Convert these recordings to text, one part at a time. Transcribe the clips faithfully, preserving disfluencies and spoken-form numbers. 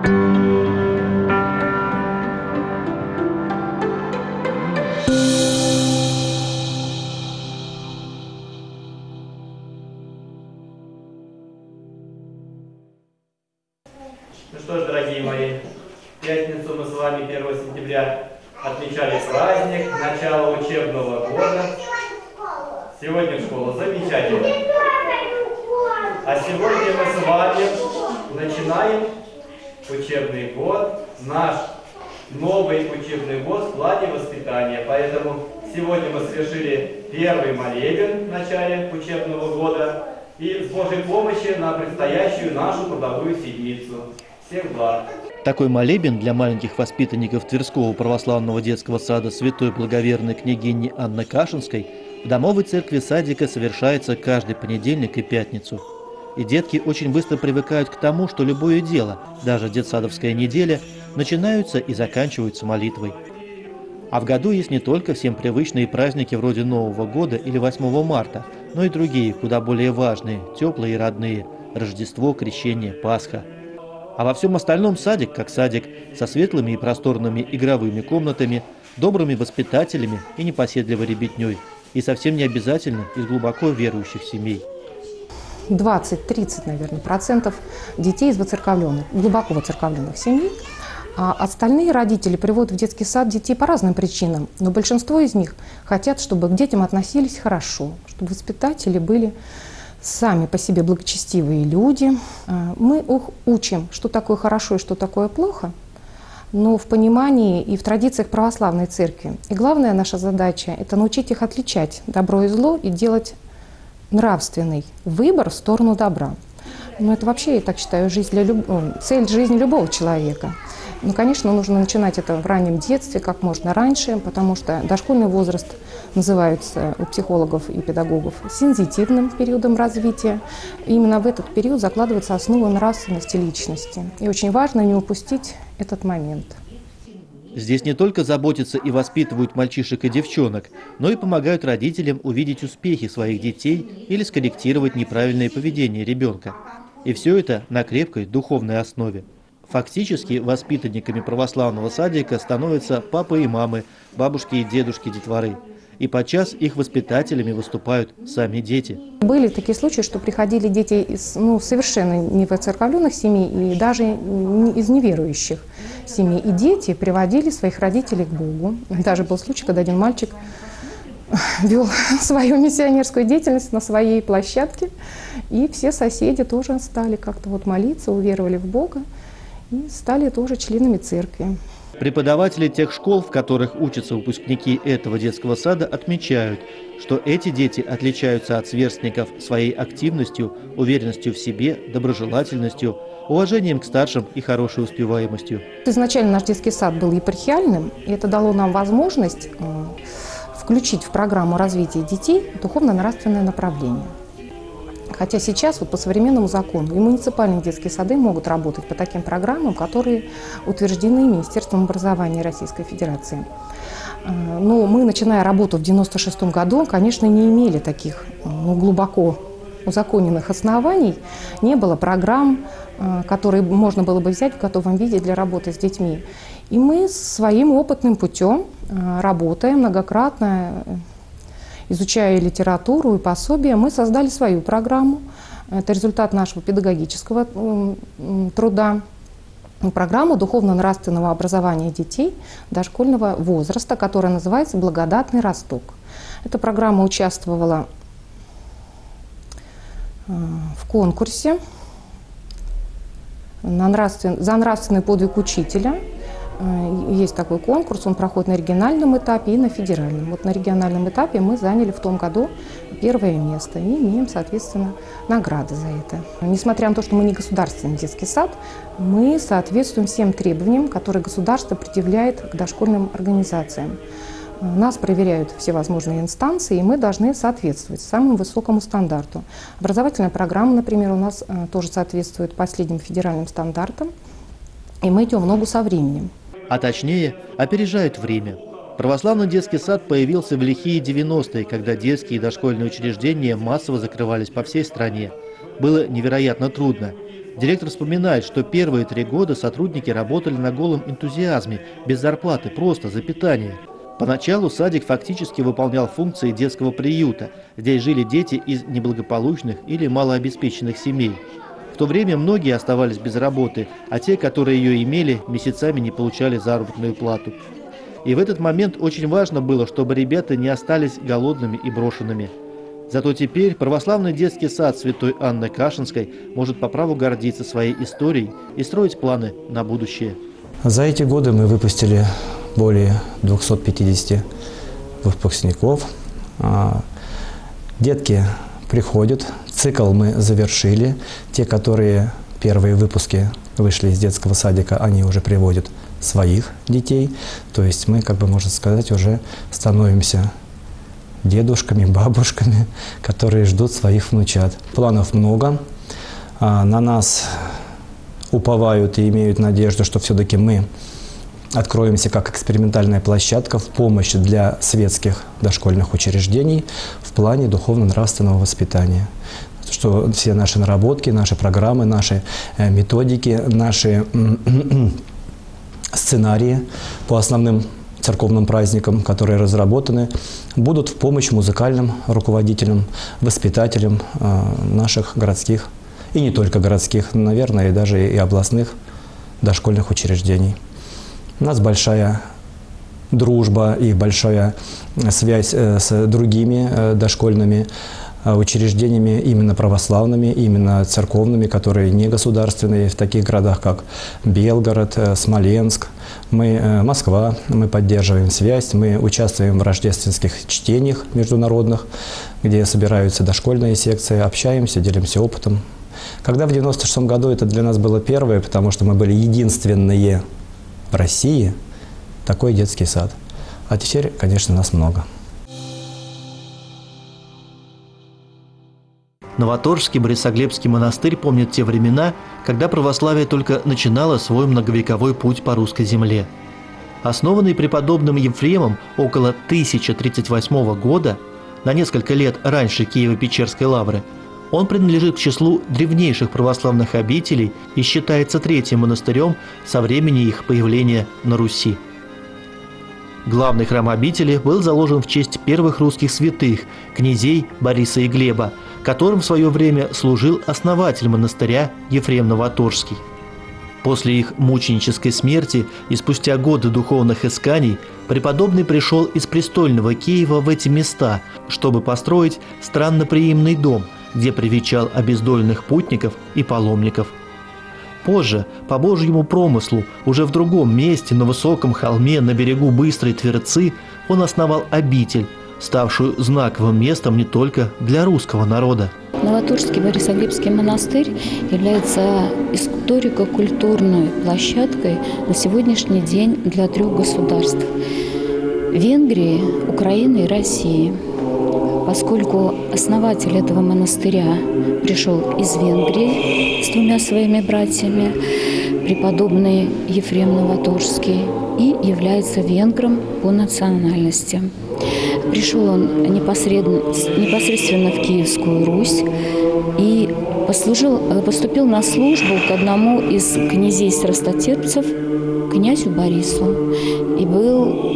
Ну что ж, дорогие мои, в пятницу мы с вами первого сентября отмечали праздник начала учебного года. Сегодня в школу замечательно. А сегодня мы с вами начинаем учебный год, наш новый учебный год в плане воспитания. Поэтому сегодня мы совершили первый молебен в начале учебного года и с Божьей помощью на предстоящую нашу трудовую седмицу. Всех благ! Такой молебен для маленьких воспитанников Тверского православного детского сада святой благоверной княгини Анны Кашинской в домовой церкви садика совершается каждый понедельник и пятницу. И детки очень быстро привыкают к тому, что любое дело, даже детсадовская неделя, начинаются и заканчиваются молитвой. А в году есть не только всем привычные праздники вроде Нового года или восьмого марта, но и другие, куда более важные, теплые и родные – Рождество, Крещение, Пасха. А во всем остальном садик, как садик, со светлыми и просторными игровыми комнатами, добрыми воспитателями и непоседливой ребятней. И совсем не обязательно из глубоко верующих семей. двадцать-тридцать, наверное, процентов детей из воцерковленных, глубоко воцерковленных семей. А остальные родители приводят в детский сад детей по разным причинам. Но большинство из них хотят, чтобы к детям относились хорошо, чтобы воспитатели были сами по себе благочестивые люди. Мы их учим, что такое хорошо и что такое плохо, но в понимании и в традициях православной церкви. И главная наша задача – это научить их отличать добро и зло и делать нравственный выбор в сторону добра. Но это вообще, я так считаю, жизнь для люб... цель жизни любого человека. Ну, конечно, нужно начинать это в раннем детстве, как можно раньше, потому что дошкольный возраст называется у психологов и педагогов сензитивным периодом развития. И именно в этот период закладывается основа нравственности личности. И очень важно не упустить этот момент. Здесь не только заботятся и воспитывают мальчишек и девчонок, но и помогают родителям увидеть успехи своих детей или скорректировать неправильное поведение ребенка. И все это на крепкой духовной основе. Фактически воспитанниками православного садика становятся папы и мамы, бабушки и дедушки детворы. И подчас их воспитателями выступают сами дети. Были такие случаи, что приходили дети из ну, совершенно не воцерковленных семей и даже из неверующих семей. И дети приводили своих родителей к Богу. Даже был случай, когда один мальчик вел свою миссионерскую деятельность на своей площадке, и все соседи тоже стали как-то вот молиться, уверовали в Бога и стали тоже членами церкви. Преподаватели тех школ, в которых учатся выпускники этого детского сада, отмечают, что эти дети отличаются от сверстников своей активностью, уверенностью в себе, доброжелательностью, уважением к старшим и хорошей успеваемостью. Изначально наш детский сад был епархиальным, и это дало нам возможность включить в программу развития детей духовно-нравственное направление. Хотя сейчас вот по современному закону и муниципальные детские сады могут работать по таким программам, которые утверждены Министерством образования Российской Федерации. Но мы, начиная работу в девяносто шестом году, конечно, не имели таких ну, глубоко узаконенных оснований. Не было программ, которые можно было бы взять в готовом виде для работы с детьми. И мы своим опытным путем, работая многократно, изучая литературу и пособия, мы создали свою программу. Это результат нашего педагогического труда. Программу духовно-нравственного образования детей дошкольного возраста, которая называется «Благодатный росток». Эта программа участвовала в конкурсе на нравствен... за нравственный подвиг учителя. Есть такой конкурс, он проходит на региональном этапе и на федеральном. Вот на региональном этапе мы заняли в том году первое место и имеем, соответственно, награды за это. Несмотря на то, что мы не государственный детский сад, мы соответствуем всем требованиям, которые государство предъявляет к дошкольным организациям. Нас проверяют все возможные инстанции, и мы должны соответствовать самому высокому стандарту. Образовательная программа, например, у нас тоже соответствует последним федеральным стандартам, и мы идем в ногу со временем. А точнее, опережает время. Православный детский сад появился в лихие девяностые, когда детские и дошкольные учреждения массово закрывались по всей стране. Было невероятно трудно. Директор вспоминает, что первые три года сотрудники работали на голом энтузиазме, без зарплаты, просто за питание. Поначалу садик фактически выполнял функции детского приюта. Здесь жили дети из неблагополучных или малообеспеченных семей. В то время многие оставались без работы, а те, которые ее имели, месяцами не получали заработную плату. И в этот момент очень важно было, чтобы ребята не остались голодными и брошенными. Зато теперь православный детский сад Святой Анны Кашинской может по праву гордиться своей историей и строить планы на будущее. За эти годы мы выпустили более двухсот пятидесяти выпускников. Детки приходят, цикл мы завершили. Те, которые первые выпуски вышли из детского садика, они уже приводят своих детей. То есть мы, как бы можно сказать, уже становимся дедушками, бабушками, которые ждут своих внучат. Планов много. На нас уповают и имеют надежду, что все-таки мы откроемся как экспериментальная площадка в помощь для светских дошкольных учреждений в плане духовно-нравственного воспитания. Что все наши наработки, наши программы, наши методики, наши сценарии по основным церковным праздникам, которые разработаны, будут в помощь музыкальным руководителям, воспитателям наших городских, и не только городских, наверное, и даже и областных дошкольных учреждений. У нас большая дружба и большая связь с другими дошкольными учреждениями, именно православными, именно церковными, которые не государственные, в таких городах, как Белгород, Смоленск, мы, Москва. Мы поддерживаем связь, мы участвуем в рождественских чтениях международных, где собираются дошкольные секции, общаемся, делимся опытом. Когда в девяносто шестом году это для нас было первое, потому что мы были единственные в России, такой детский сад. А теперь, конечно, нас много. Новоторжский Борисоглебский монастырь помнит те времена, когда православие только начинало свой многовековой путь по русской земле. Основанный преподобным Ефремом около тысяча тридцать восьмого года, на несколько лет раньше Киево-Печерской лавры, он принадлежит к числу древнейших православных обителей и считается третьим монастырем со времени их появления на Руси. Главный храм обители был заложен в честь первых русских святых, князей Бориса и Глеба, которым в свое время служил основатель монастыря Ефрем Новоторжский. После их мученической смерти и спустя годы духовных исканий преподобный пришел из престольного Киева в эти места, чтобы построить странноприимный дом, где привечал обездоленных путников и паломников. Позже, по Божьему промыслу, уже в другом месте, на высоком холме на берегу Быстрой Тверцы, он основал обитель, ставшую знаковым местом не только для русского народа. Новоторжский Борисоглебский монастырь является историко-культурной площадкой на сегодняшний день для трех государств – Венгрии, Украины и России. Поскольку основатель этого монастыря пришел из Венгрии с двумя своими братьями, преподобный Ефрем Новоторжский, и является венгром по национальности. Пришел он непосредственно, непосредственно в Киевскую Русь и послужил, поступил на службу к одному из князей-страстотерпцев, князю Борису, и был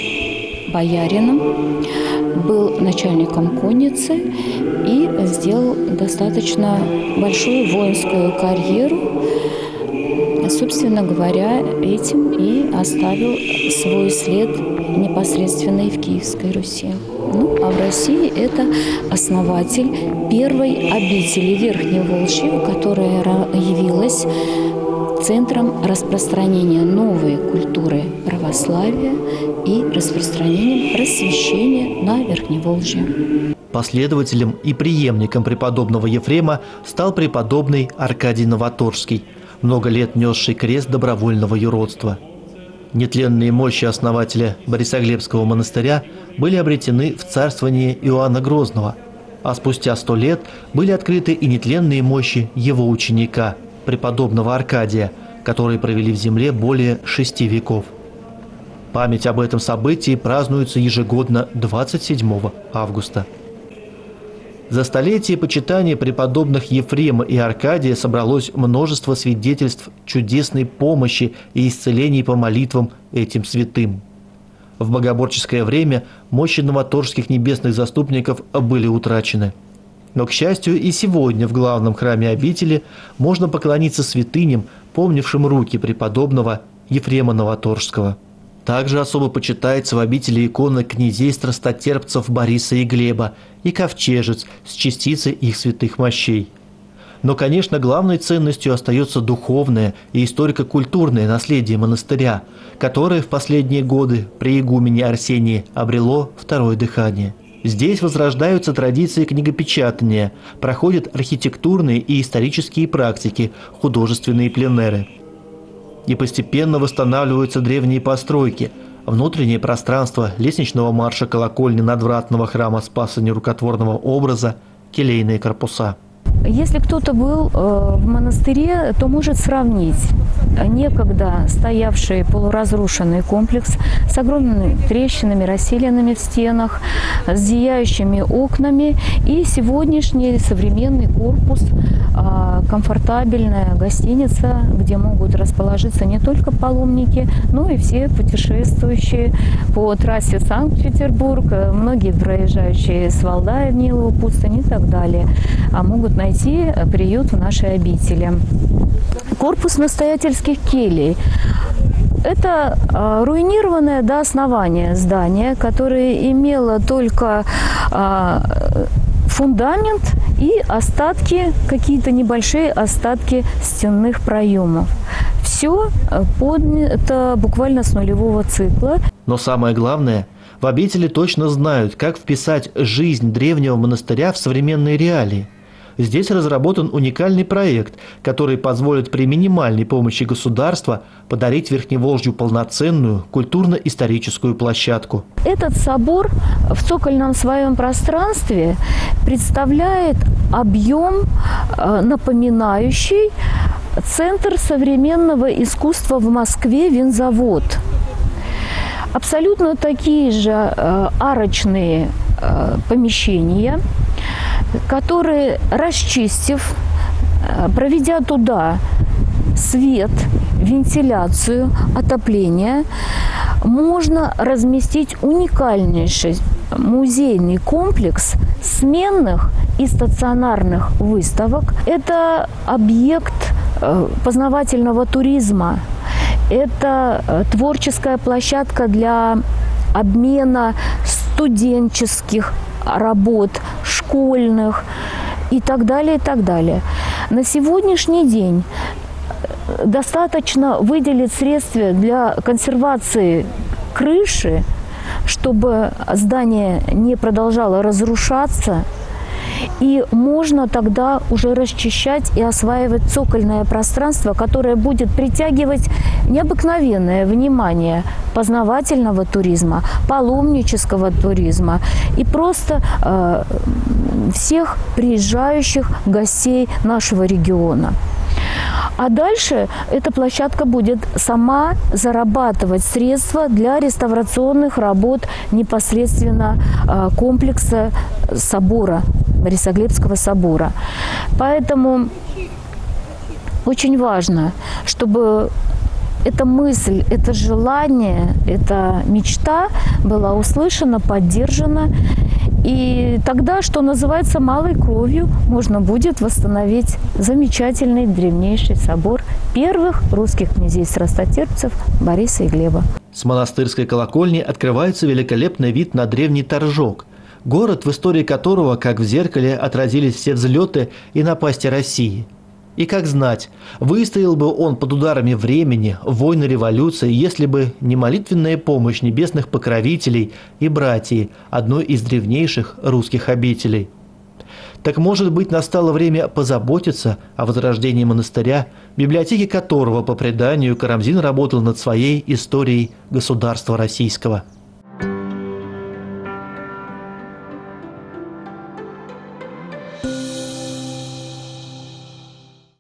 боярином, был начальником конницы и сделал достаточно большую воинскую карьеру. Собственно говоря, этим и оставил свой след непосредственно и в Киевской Руси. Ну, а в России это основатель первой обители Верхневолжья, которая явилась центром распространения новой культуры православия и распространением просвещения на Верхневолжье. Последователем и преемником преподобного Ефрема стал преподобный Аркадий Новоторжский, много лет несший крест добровольного юродства. Нетленные мощи основателя Борисоглебского монастыря были обретены в царствовании Иоанна Грозного, а спустя сто лет были открыты и нетленные мощи его ученика, преподобного Аркадия, которые провели в земле более шести веков. Память об этом событии празднуется ежегодно двадцать седьмого августа. За столетие почитания преподобных Ефрема и Аркадия собралось множество свидетельств чудесной помощи и исцелений по молитвам этим святым. В богоборческое время мощи новоторжских небесных заступников были утрачены. Но, к счастью, и сегодня в главном храме обители можно поклониться святыням, помнившим руки преподобного Ефрема Новоторжского. Также особо почитается в обители икона князей-страстотерпцев Бориса и Глеба и ковчежец с частицей их святых мощей. Но, конечно, главной ценностью остается духовное и историко-культурное наследие монастыря, которое в последние годы при игумене Арсении обрело второе дыхание. Здесь возрождаются традиции книгопечатания, проходят архитектурные и исторические практики, художественные пленеры. И постепенно восстанавливаются древние постройки, внутреннее пространство лестничного марша колокольни надвратного храма Спаса Нерукотворного образа, келейные корпуса. Если кто-то был э, в монастыре, то может сравнить некогда стоявший полуразрушенный комплекс с огромными трещинами, расселенными в стенах, с зияющими окнами и сегодняшний современный корпус, э, комфортабельная гостиница, где могут расположиться не только паломники, но и все путешествующие по трассе Санкт-Петербург, многие проезжающие с Валдая в Нилову пустынь и так далее, а могут найти приют в нашей обители. Корпус настоятельских келей – это э, руинированное до основания здание, которое имело только э, фундамент и остатки, какие-то небольшие остатки стенных проемов. Все поднято буквально с нулевого цикла. Но самое главное, в обители точно знают, как вписать жизнь древнего монастыря в современные реалии. Здесь разработан уникальный проект, который позволит при минимальной помощи государства подарить Верхневолжью полноценную культурно-историческую площадку. Этот собор в цокольном своем пространстве представляет объем, напоминающий Центр современного искусства в Москве «Винзавод». Абсолютно такие же арочные помещения, которые, расчистив, проведя туда свет, вентиляцию, отопление, можно разместить уникальнейший музейный комплекс сменных и стационарных выставок. Это объект познавательного туризма, это творческая площадка для обмена студенческих работ, школьных и так далее, и так далее. На сегодняшний день достаточно выделить средства для консервации крыши, чтобы здание не продолжало разрушаться, и можно тогда уже расчищать и осваивать цокольное пространство, которое будет притягивать необыкновенное внимание познавательного туризма, паломнического туризма и просто э, всех приезжающих гостей нашего региона. А дальше эта площадка будет сама зарабатывать средства для реставрационных работ непосредственно э, комплекса собора, Борисоглебского собора. Поэтому очень важно, чтобы эта мысль, это желание, эта мечта была услышана, поддержана. И тогда, что называется, малой кровью можно будет восстановить замечательный древнейший собор первых русских князей-страстотерпцев Бориса и Глеба. С монастырской колокольни открывается великолепный вид на древний Торжок, город, в истории которого, как в зеркале, отразились все взлеты и напасти России. И как знать, выстоял бы он под ударами времени, войн и революции, если бы не молитвенная помощь небесных покровителей и братьев одной из древнейших русских обителей. Так, может быть, настало время позаботиться о возрождении монастыря, в библиотеке которого, по преданию, Карамзин работал над своей историей государства российского.